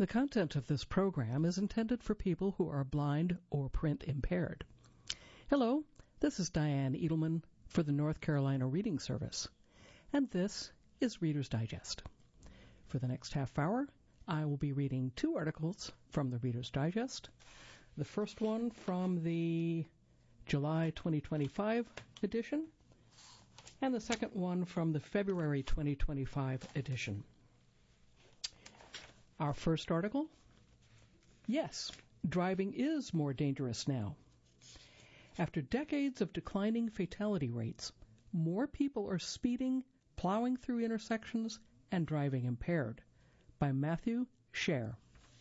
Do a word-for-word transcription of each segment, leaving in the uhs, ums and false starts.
The content of this program is intended for people who are blind or print impaired. Hello, this is Diane Edelman for the North Carolina Reading Service, and this is Reader's Digest. For the next half hour, I will be reading two articles from the Reader's Digest. The first one from the July twenty twenty-five edition, and the second one from the February twenty twenty-five edition. Our first article, yes, driving is more dangerous now. After decades of declining fatality rates, more people are speeding, plowing through intersections, and driving impaired. By Matthew Scher.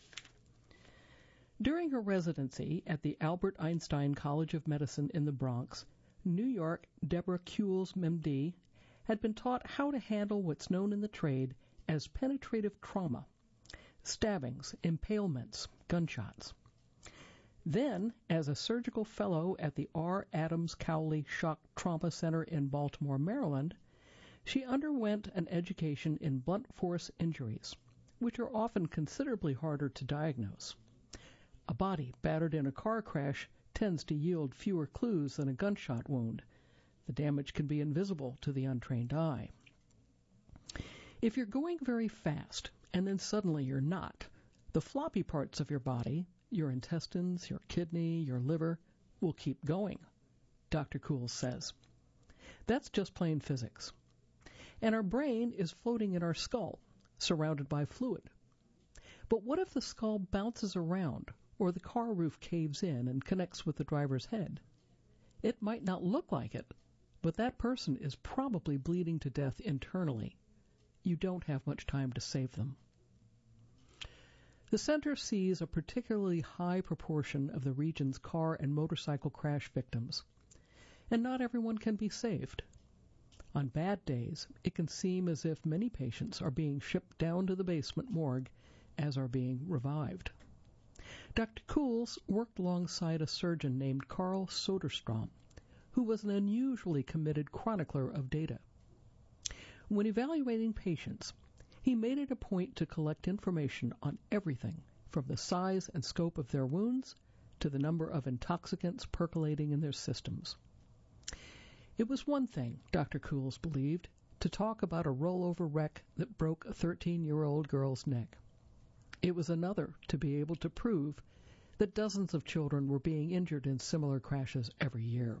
During her residency at the Albert Einstein College of Medicine in the Bronx, New York Deborah Kuhls, M D, had been taught how to handle what's known in the trade as penetrative trauma. Stabbings, impalements, gunshots. Then, as a surgical fellow at the R. Adams Cowley Shock Trauma Center in Baltimore, Maryland, she underwent an education in blunt force injuries, which are often considerably harder to diagnose. A body battered in a car crash tends to yield fewer clues than a gunshot wound. The damage can be invisible to the untrained eye. If you're going very fast, and then suddenly you're not, the floppy parts of your body, your intestines, your kidney, your liver, will keep going, Doctor Kuhls says. That's just plain physics. And our brain is floating in our skull, surrounded by fluid. But what if the skull bounces around, or the car roof caves in and connects with the driver's head? It might not look like it, but that person is probably bleeding to death internally. You don't have much time to save them. The center sees a particularly high proportion of the region's car and motorcycle crash victims, and not everyone can be saved. On bad days, it can seem as if many patients are being shipped down to the basement morgue as are being revived. Doctor Kuhls worked alongside a surgeon named Carl Soderstrom, who was an unusually committed chronicler of data. When evaluating patients, he made it a point to collect information on everything from the size and scope of their wounds to the number of intoxicants percolating in their systems. It was one thing, Doctor Kuhls believed, to talk about a rollover wreck that broke a thirteen-year-old girl's neck. It was another to be able to prove that dozens of children were being injured in similar crashes every year.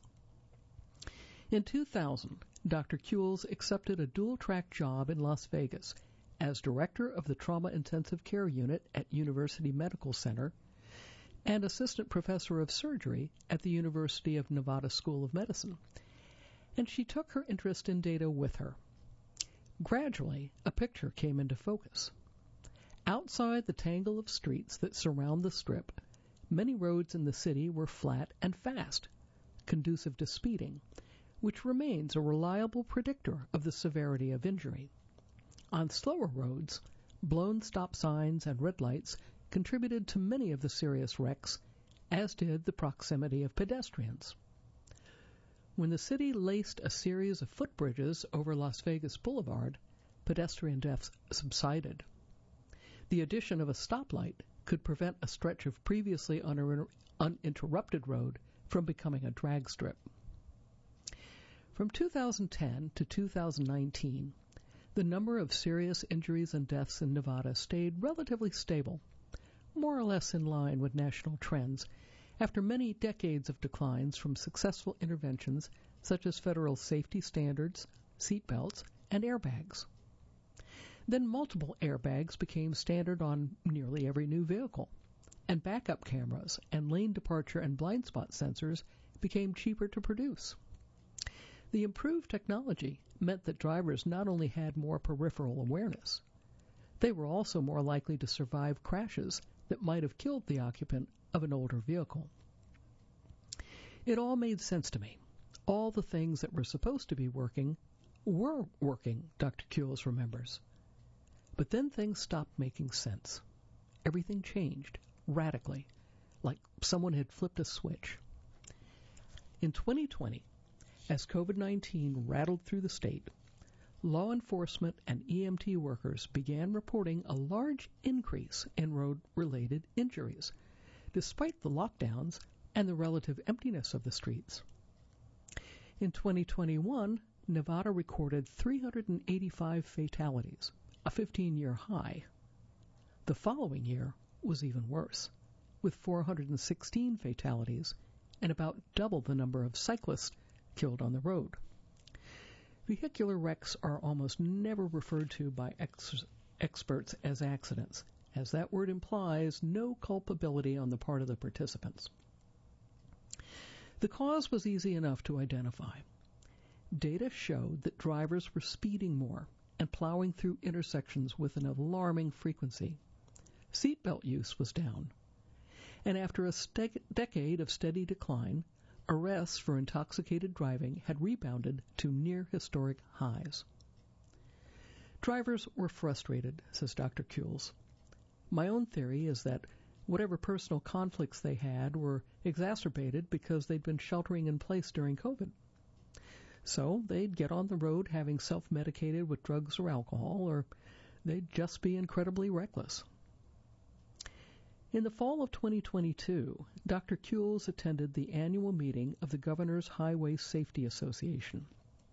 In two thousand, Doctor Kuhls accepted a dual-track job in Las Vegas as director of the Trauma Intensive Care Unit at University Medical Center and assistant professor of surgery at the University of Nevada School of Medicine, and she took her interest in data with her. Gradually, a picture came into focus. Outside the tangle of streets that surround the Strip, many roads in the city were flat and fast, conducive to speeding, which remains a reliable predictor of the severity of injury. On slower roads, blown stop signs and red lights contributed to many of the serious wrecks, as did the proximity of pedestrians. When the city laced a series of footbridges over Las Vegas Boulevard, pedestrian deaths subsided. The addition of a stoplight could prevent a stretch of previously uninter- uninterrupted road from becoming a drag strip. From two thousand ten to two thousand nineteen, the number of serious injuries and deaths in Nevada stayed relatively stable, more or less in line with national trends, after many decades of declines from successful interventions such as federal safety standards, seat belts, and airbags. Then multiple airbags became standard on nearly every new vehicle, and backup cameras and lane departure and blind spot sensors became cheaper to produce. The improved technology meant that drivers not only had more peripheral awareness, they were also more likely to survive crashes that might have killed the occupant of an older vehicle. It all made sense to me. All the things that were supposed to be working were working, Doctor Kuhls remembers. But then things stopped making sense. Everything changed, radically, like someone had flipped a switch. In twenty twenty, as COVID nineteen rattled through the state, law enforcement and E M T workers began reporting a large increase in road-related injuries, despite the lockdowns and the relative emptiness of the streets. In twenty twenty-one, Nevada recorded three hundred eighty-five fatalities, a fifteen-year high. The following year was even worse, with four hundred sixteen fatalities and about double the number of cyclists killed on the road. Vehicular wrecks are almost never referred to by ex- experts as accidents, as that word implies no culpability on the part of the participants. The cause was easy enough to identify. Data showed that drivers were speeding more and plowing through intersections with an alarming frequency. Seatbelt use was down. And after a ste- decade of steady decline, arrests for intoxicated driving had rebounded to near historic highs. Drivers were frustrated, says Doctor Kuhls. My own theory is that whatever personal conflicts they had were exacerbated because they'd been sheltering in place during COVID. So they'd get on the road having self-medicated with drugs or alcohol, or they'd just be incredibly reckless. In the fall of twenty twenty-two, Doctor Kuhls attended the annual meeting of the Governor's Highway Safety Association.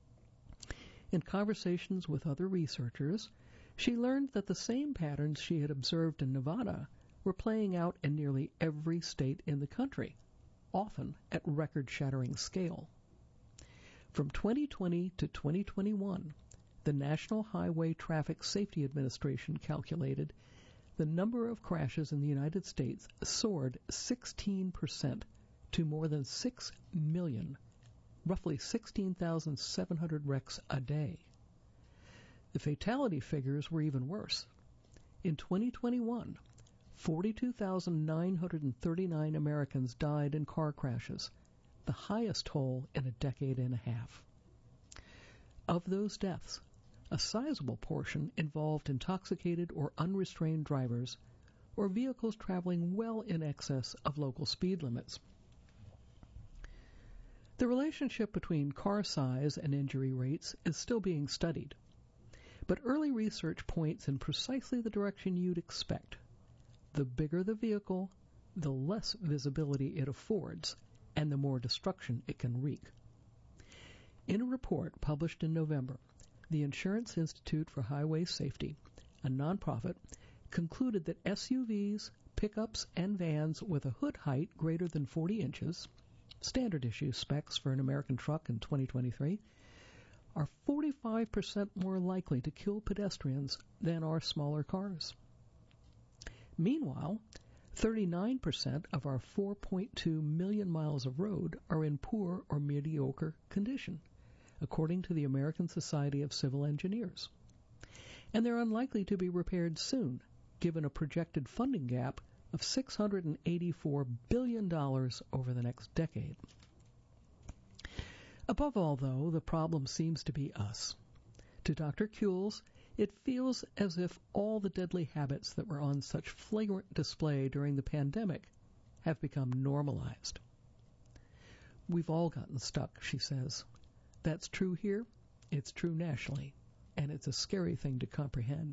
In conversations with other researchers, she learned that the same patterns she had observed in Nevada were playing out in nearly every state in the country, often at record-shattering scale. From twenty twenty to twenty twenty-one, the National Highway Traffic Safety Administration calculated the number of crashes in the United States soared sixteen percent to more than six million, roughly sixteen thousand seven hundred wrecks a day. The fatality figures were even worse. In twenty twenty-one, forty-two thousand nine hundred thirty-nine Americans died in car crashes, the highest toll in a decade and a half. Of those deaths, a sizable portion involved intoxicated or unrestrained drivers or vehicles traveling well in excess of local speed limits. The relationship between car size and injury rates is still being studied, but early research points in precisely the direction you'd expect. The bigger the vehicle, the less visibility it affords, and the more destruction it can wreak. In a report published in November, the Insurance Institute for Highway Safety, a nonprofit, concluded that S U Vs, pickups, and vans with a hood height greater than forty inches, standard issue specs for an American truck in twenty twenty-three, are forty-five percent more likely to kill pedestrians than are smaller cars. Meanwhile, thirty-nine percent of our four point two million miles of road are in poor or mediocre condition, according to the American Society of Civil Engineers. And they're unlikely to be repaired soon, given a projected funding gap of six hundred eighty-four billion dollars over the next decade. Above all, though, the problem seems to be us. To Doctor Kuhls, it feels as if all the deadly habits that were on such flagrant display during the pandemic have become normalized. We've all gotten stuck, she says. That's true here, it's true nationally, and it's a scary thing to comprehend.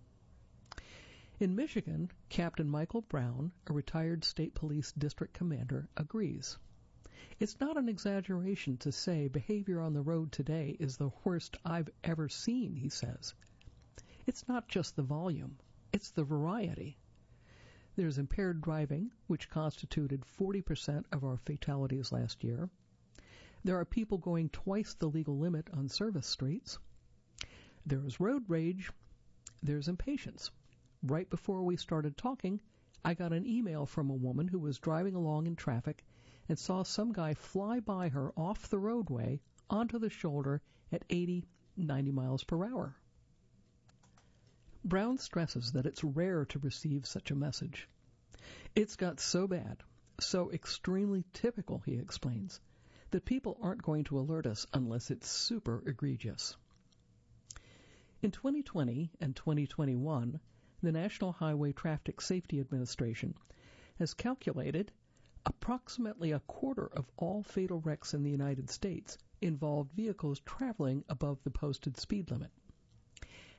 In Michigan, Captain Michael Brown, a retired state police district commander, agrees. It's not an exaggeration to say behavior on the road today is the worst I've ever seen, he says. It's not just the volume, it's the variety. There's impaired driving, which constituted forty percent of our fatalities last year. There are people going twice the legal limit on service streets. There is road rage. There's impatience. Right before we started talking, I got an email from a woman who was driving along in traffic and saw some guy fly by her off the roadway onto the shoulder at eighty, ninety miles per hour. Brown stresses that it's rare to receive such a message. It's got so bad, so extremely typical, he explains, that people aren't going to alert us unless it's super egregious. In twenty twenty and twenty twenty-one, the National Highway Traffic Safety Administration has calculated approximately a quarter of all fatal wrecks in the United States involved vehicles traveling above the posted speed limit.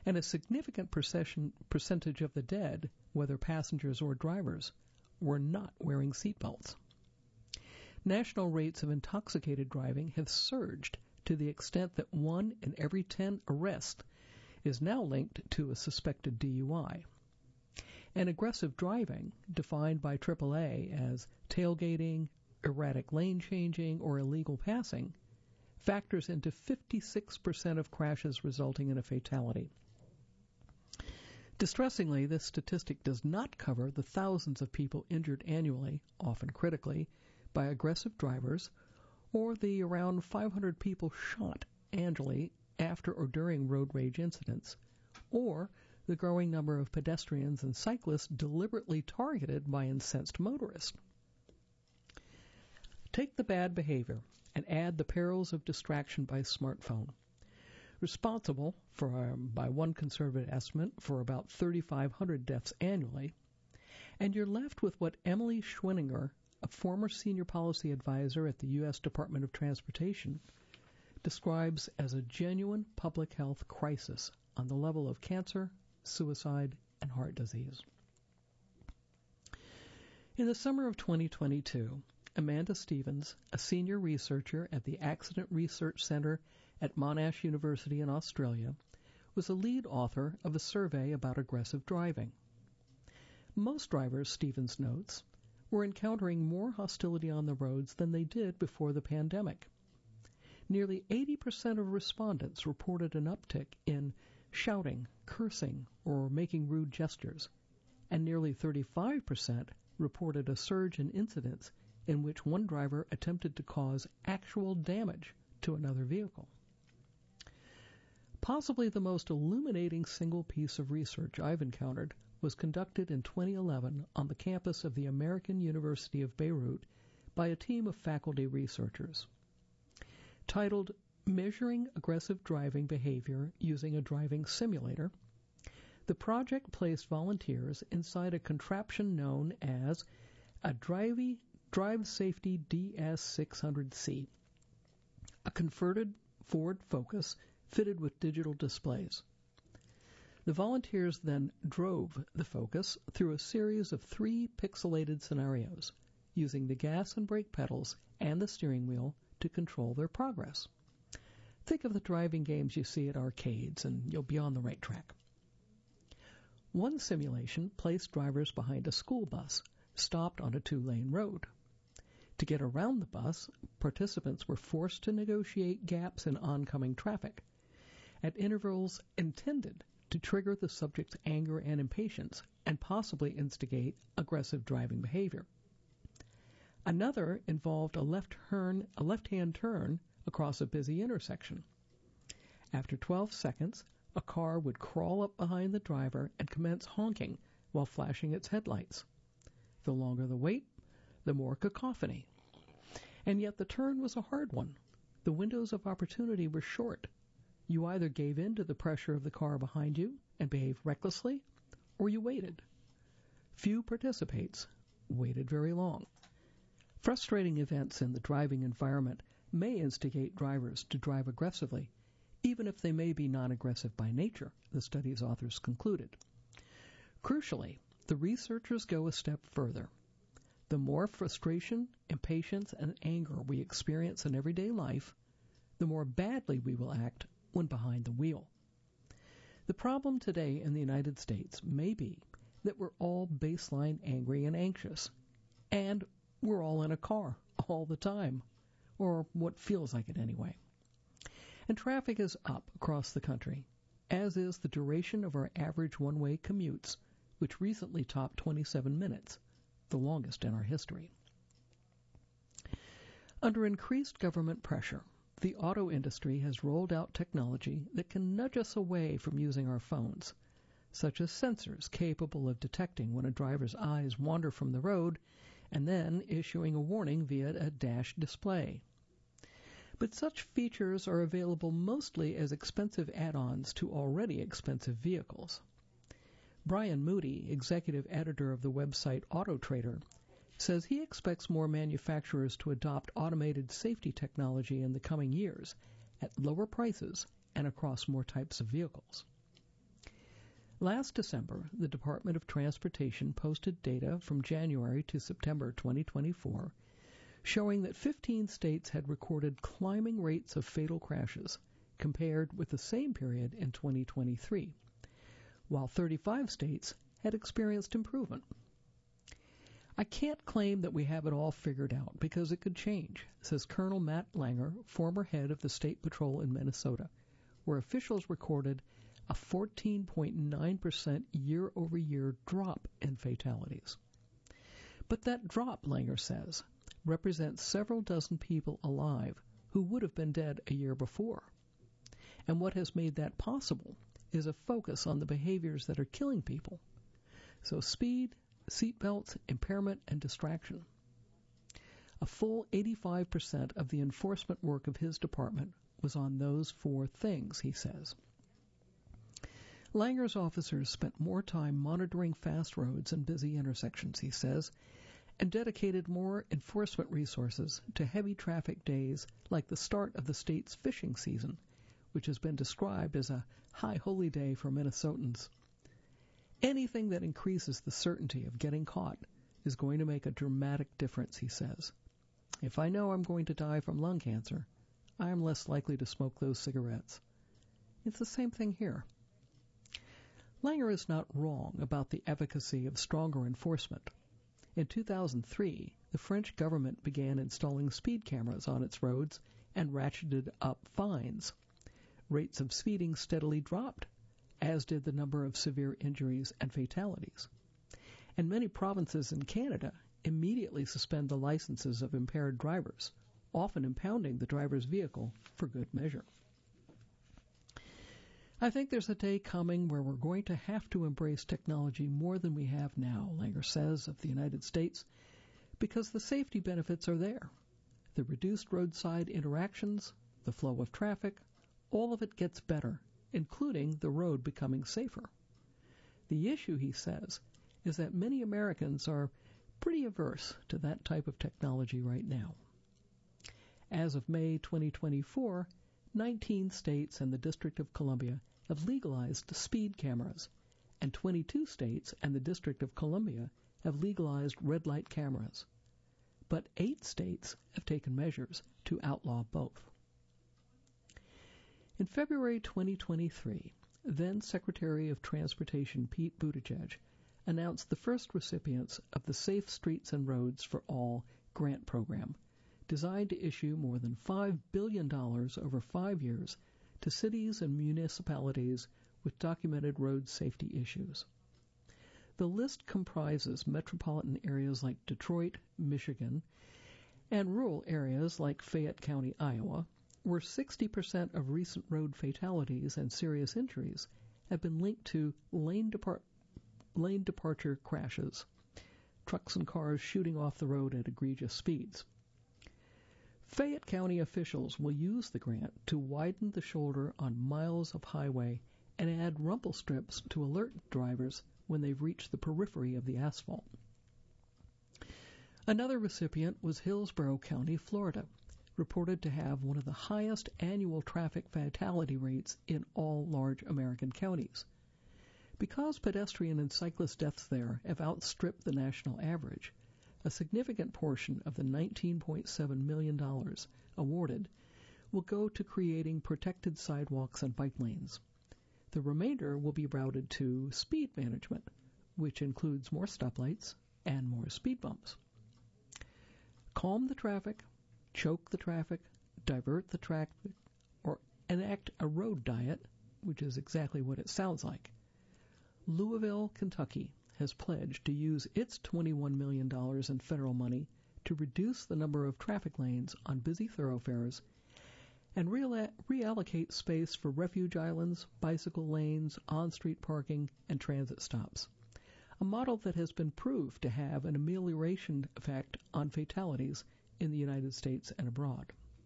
and a significant percentage of the dead, whether passengers or drivers, were not wearing seatbelts. National rates of intoxicated driving have surged to the extent that one in every ten arrests is now linked to a suspected D U I. And aggressive driving, defined by triple A as tailgating, erratic lane changing, or illegal passing, factors into fifty-six percent of crashes resulting in a fatality. Distressingly, this statistic does not cover the thousands of people injured annually, often critically, by aggressive drivers, or the around five hundred people shot annually after or during road rage incidents, or the growing number of pedestrians and cyclists deliberately targeted by incensed motorists. Take the bad behavior and add the perils of distraction by smartphone. Responsible, for um, by one conservative estimate, for about thirty-five hundred deaths annually, and you're left with what Emily Schwenninger, a former senior policy advisor at the U S Department of Transportation, describes as a genuine public health crisis on the level of cancer, suicide, and heart disease. In the summer of twenty twenty-two, Amanda Stevens, a senior researcher at the Accident Research Center at Monash University in Australia, was a lead author of a survey about aggressive driving. Most drivers, Stevens notes, were encountering more hostility on the roads than they did before the pandemic. Nearly eighty percent of respondents reported an uptick in shouting, cursing, or making rude gestures, and nearly thirty-five percent reported a surge in incidents in which one driver attempted to cause actual damage to another vehicle. Possibly the most illuminating single piece of research I've encountered was conducted in twenty eleven on the campus of the American University of Beirut by a team of faculty researchers. Titled Measuring Aggressive Driving Behavior Using a Driving Simulator, the project placed volunteers inside a contraption known as a Drivey Drive Safety D S six hundred C, a converted Ford Focus fitted with digital displays. The volunteers then drove the Focus through a series of three pixelated scenarios, using the gas and brake pedals and the steering wheel to control their progress. Think of the driving games you see at arcades, and you'll be on the right track. One simulation placed drivers behind a school bus, stopped on a two-lane road. To get around the bus, participants were forced to negotiate gaps in oncoming traffic at intervals intended to trigger the subject's anger and impatience and possibly instigate aggressive driving behavior. Another involved a left turn, a left-hand turn across a busy intersection. After twelve seconds, a car would crawl up behind the driver and commence honking while flashing its headlights. The longer the wait, the more cacophony. And yet the turn was a hard one. The windows of opportunity were short. You either gave in to the pressure of the car behind you and behaved recklessly, or you waited. Few participants waited very long. Frustrating events in the driving environment may instigate drivers to drive aggressively, even if they may be non-aggressive by nature, the study's authors concluded. Crucially, the researchers go a step further. The more frustration, impatience, and anger we experience in everyday life, the more badly we will act when behind the wheel. The problem today in the United States may be that we're all baseline angry and anxious, and we're all in a car all the time, or what feels like it anyway. And traffic is up across the country, as is the duration of our average one-way commutes, which recently topped twenty-seven minutes, the longest in our history. Under increased government pressure, the auto industry has rolled out technology that can nudge us away from using our phones, such as sensors capable of detecting when a driver's eyes wander from the road and then issuing a warning via a dash display. But such features are available mostly as expensive add-ons to already expensive vehicles. Brian Moody, executive editor of the website AutoTrader, says he expects more manufacturers to adopt automated safety technology in the coming years at lower prices and across more types of vehicles. Last December, the Department of Transportation posted data from January to September twenty twenty-four showing that fifteen states had recorded climbing rates of fatal crashes compared with the same period in twenty twenty-three, while thirty-five states had experienced improvement. I can't claim that we have it all figured out because it could change, says Colonel Matt Langer, former head of the State Patrol in Minnesota, where officials recorded a fourteen point nine percent year-over-year drop in fatalities. But that drop, Langer says, represents several dozen people alive who would have been dead a year before. And what has made that possible is a focus on the behaviors that are killing people. So speed, seatbelts, impairment, and distraction. A full eighty-five percent of the enforcement work of his department was on those four things, he says. Langer's officers spent more time monitoring fast roads and busy intersections, he says, and dedicated more enforcement resources to heavy traffic days like the start of the state's fishing season, which has been described as a high holy day for Minnesotans. Anything that increases the certainty of getting caught is going to make a dramatic difference, he says. If I know I'm going to die from lung cancer, I am less likely to smoke those cigarettes. It's the same thing here. Langer is not wrong about the efficacy of stronger enforcement. In two thousand three, the French government began installing speed cameras on its roads and ratcheted up fines. Rates of speeding steadily dropped, as did the number of severe injuries and fatalities. And many provinces in Canada immediately suspend the licenses of impaired drivers, often impounding the driver's vehicle for good measure. I think there's a day coming where we're going to have to embrace technology more than we have now, Langer says of the United States, because the safety benefits are there. The reduced roadside interactions, the flow of traffic, all of it gets better, including the road becoming safer. The issue, he says, is that many Americans are pretty averse to that type of technology right now. As of May twenty twenty-four, nineteen states and the District of Columbia have legalized speed cameras, and twenty-two states and the District of Columbia have legalized red light cameras. But eight states have taken measures to outlaw both. In February twenty twenty-three, then Secretary of Transportation Pete Buttigieg announced the first recipients of the Safe Streets and Roads for All grant program, designed to issue more than five billion dollars over five years to cities and municipalities with documented road safety issues. The list comprises metropolitan areas like Detroit, Michigan, and rural areas like Fayette County, Iowa, where sixty percent of recent road fatalities and serious injuries have been linked to lane, depart- lane departure crashes, trucks and cars shooting off the road at egregious speeds. Fayette County officials will use the grant to widen the shoulder on miles of highway and add rumble strips to alert drivers when they've reached the periphery of the asphalt. Another recipient was Hillsborough County, Florida, reported to have one of the highest annual traffic fatality rates in all large American counties. Because pedestrian and cyclist deaths there have outstripped the national average, a significant portion of the nineteen point seven million dollars awarded will go to creating protected sidewalks and bike lanes. The remainder will be routed to speed management, which includes more stoplights and more speed bumps. Calm the traffic, choke the traffic, divert the traffic, or enact a road diet, which is exactly what it sounds like. Louisville, Kentucky, has pledged to use its twenty-one million dollars in federal money to reduce the number of traffic lanes on busy thoroughfares and reallocate space for refuge islands, bicycle lanes, on-street parking, and transit stops, a model that has been proved to have an amelioration effect on fatalities in the United States and abroad.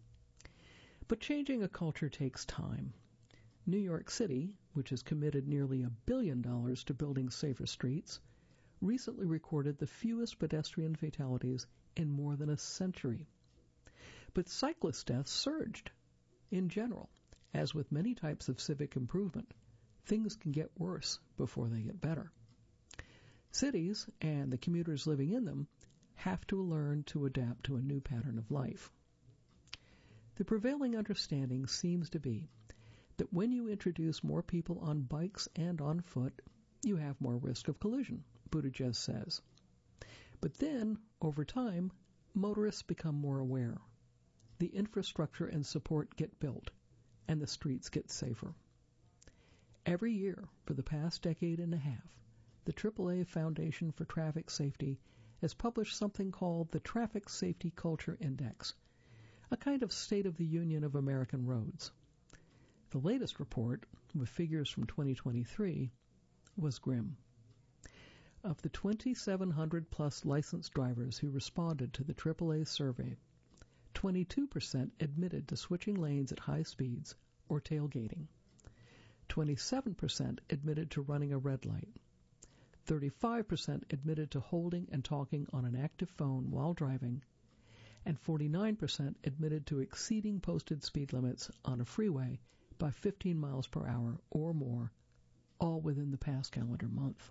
But changing a culture takes time. New York City, which has committed nearly a billion dollars to building safer streets, recently recorded the fewest pedestrian fatalities in more than a century. But cyclist deaths surged. In general, as with many types of civic improvement, things can get worse before they get better. Cities, and the commuters living in them, have to learn to adapt to a new pattern of life. The prevailing understanding seems to be that when you introduce more people on bikes and on foot, you have more risk of collision, Buttigieg says. But then, over time, motorists become more aware. The infrastructure and support get built, and the streets get safer. Every year for the past decade and a half, the triple A Foundation for Traffic Safety has published something called the Traffic Safety Culture Index, a kind of State of the Union of American roads. The latest report, with figures from twenty twenty-three, was grim. Of the twenty-seven hundred plus licensed drivers who responded to the triple A survey, twenty-two percent admitted to switching lanes at high speeds or tailgating. twenty-seven percent admitted to running a red light. thirty-five percent admitted to holding and talking on an active phone while driving, and forty-nine percent admitted to exceeding posted speed limits on a freeway by fifteen miles per hour or more, all within the past calendar month.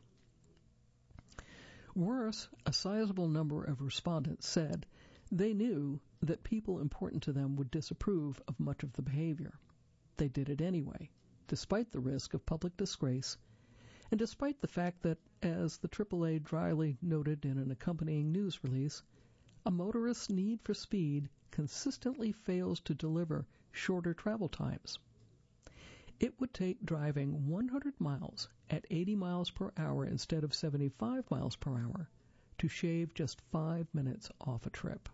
Worse, a sizable number of respondents said they knew that people important to them would disapprove of much of the behavior. They did it anyway, despite the risk of public disgrace, and despite the fact that, as the triple A dryly noted in an accompanying news release, a motorist's need for speed consistently fails to deliver shorter travel times. It would take driving one hundred miles at eighty miles per hour instead of seventy-five miles per hour to shave just five minutes off a trip.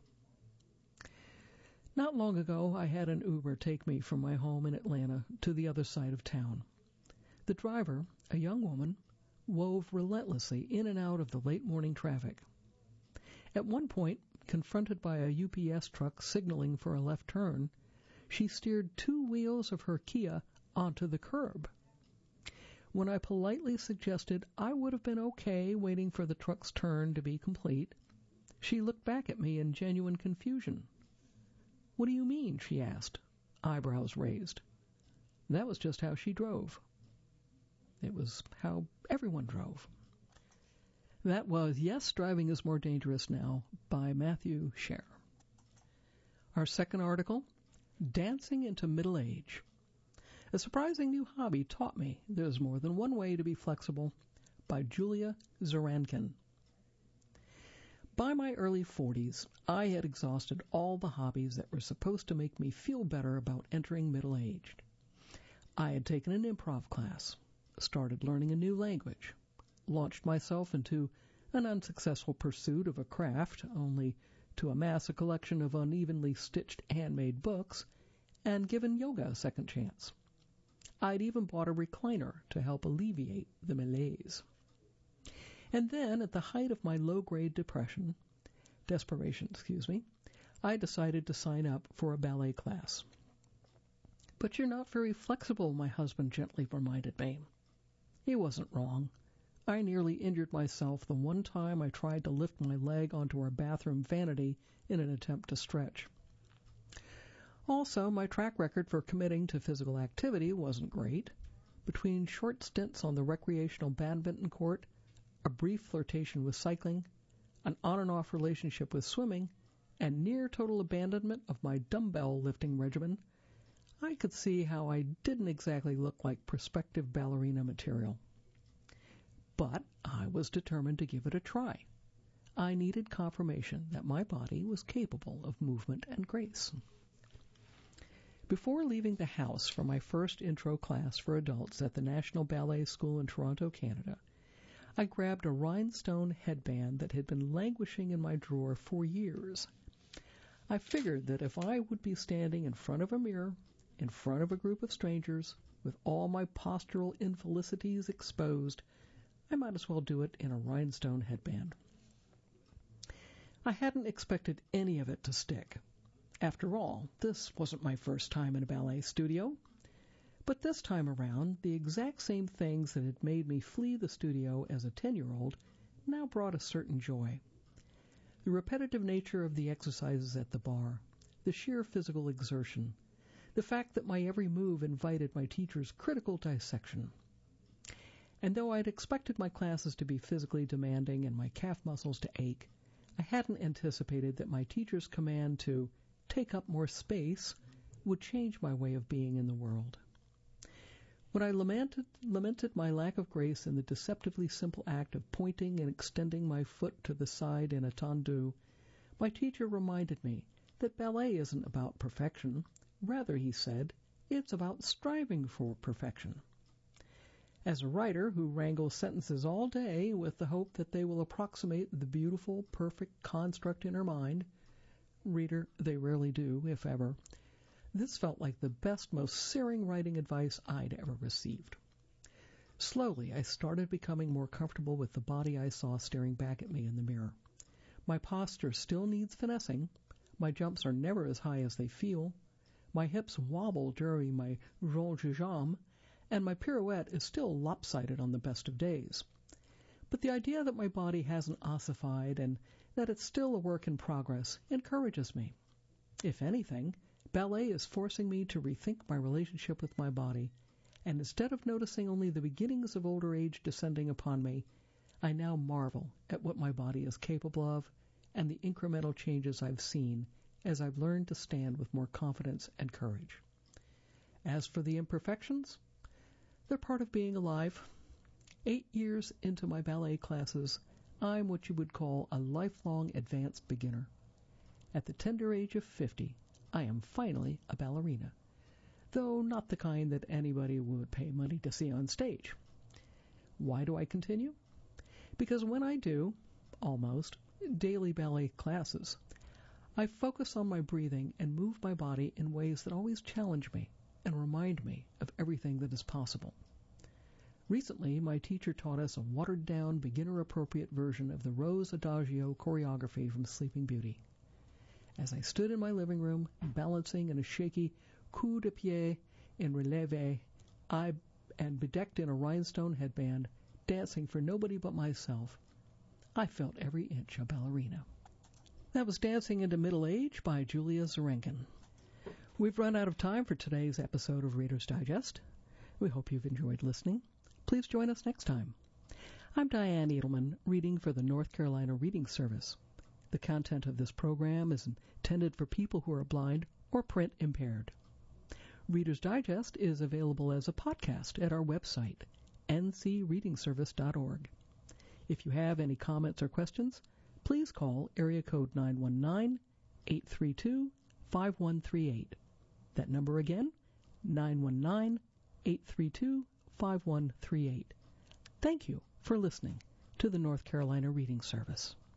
Not long ago, I had an Uber take me from my home in Atlanta to the other side of town. The driver, a young woman, wove relentlessly in and out of the late morning traffic. At one point, confronted by a U P S truck signaling for a left turn, she steered two wheels of her Kia onto the curb. When I politely suggested I would have been okay waiting for the truck's turn to be complete, she looked back at me in genuine confusion. "What do you mean?" she asked, eyebrows raised. That was just how she drove. It was how everyone drove. That was Yes, Driving is More Dangerous Now by Matthew Scher. Our second article, Dancing into Middle Age. A surprising new hobby taught me there's more than one way to be flexible, by Julia Zarankin. By my early forties, I had exhausted all the hobbies that were supposed to make me feel better about entering middle age. I had taken an improv class, started learning a new language, launched myself into an unsuccessful pursuit of a craft only to amass a collection of unevenly stitched handmade books, and given yoga a second chance. I'd even bought a recliner to help alleviate the malaise. And then, at the height of my low-grade depression, desperation, excuse me, I decided to sign up for a ballet class. "But you're not very flexible," my husband gently reminded me. He wasn't wrong. I nearly injured myself the one time I tried to lift my leg onto our bathroom vanity in an attempt to stretch. Also, my track record for committing to physical activity wasn't great. Between short stints on the recreational badminton court, a brief flirtation with cycling, an on-and-off relationship with swimming, and near total abandonment of my dumbbell lifting regimen, I could see how I didn't exactly look like prospective ballerina material. But I was determined to give it a try. I needed confirmation that my body was capable of movement and grace. Before leaving the house for my first intro class for adults at the National Ballet School in Toronto, Canada, I grabbed a rhinestone headband that had been languishing in my drawer for years. I figured that if I would be standing in front of a mirror, in front of a group of strangers, with all my postural infelicities exposed, I might as well do it in a rhinestone headband. I hadn't expected any of it to stick. After all, this wasn't my first time in a ballet studio. But this time around, the exact same things that had made me flee the studio as a ten-year-old now brought a certain joy. The repetitive nature of the exercises at the bar, the sheer physical exertion, the fact that my every move invited my teacher's critical dissection, And though I'd expected my classes to be physically demanding and my calf muscles to ache, I hadn't anticipated that my teacher's command to take up more space would change my way of being in the world. When I lamented, lamented my lack of grace in the deceptively simple act of pointing and extending my foot to the side in a tendu, my teacher reminded me that ballet isn't about perfection. Rather, he said, it's about striving for perfection. As a writer who wrangles sentences all day with the hope that they will approximate the beautiful, perfect construct in her mind, reader, they rarely do, if ever, this felt like the best, most searing writing advice I'd ever received. Slowly, I started becoming more comfortable with the body I saw staring back at me in the mirror. My posture still needs finessing. My jumps are never as high as they feel. My hips wobble during my rond de jambe, and my pirouette is still lopsided on the best of days. But the idea that my body hasn't ossified and that it's still a work in progress encourages me. If anything, ballet is forcing me to rethink my relationship with my body, and instead of noticing only the beginnings of older age descending upon me, I now marvel at what my body is capable of and the incremental changes I've seen as I've learned to stand with more confidence and courage. As for the imperfections, they're part of being alive. Eight years into my ballet classes, I'm what you would call a lifelong advanced beginner. At the tender age of fifty, I am finally a ballerina, though not the kind that anybody would pay money to see on stage. Why do I continue? Because when I do, almost, daily ballet classes, I focus on my breathing and move my body in ways that always challenge me and remind me of everything that is possible. Recently, my teacher taught us a watered-down, beginner-appropriate version of the Rose Adagio choreography from Sleeping Beauty. As I stood in my living room, balancing in a shaky coup de pied in releve, I, and bedecked in a rhinestone headband, dancing for nobody but myself, I felt every inch a ballerina. That was Dancing into Middle Age by Julia Zarenkin. We've run out of time for today's episode of Reader's Digest. We hope you've enjoyed listening. Please join us next time. I'm Diane Edelman, reading for the North Carolina Reading Service. The content of this program is intended for people who are blind or print impaired. Reader's Digest is available as a podcast at our website, n c reading service dot org. If you have any comments or questions, please call area code nine one nine, eight three two, five one three eight. That number again, nine one nine, eight three two, five one three eight. Thank you for listening to the North Carolina Reading Service.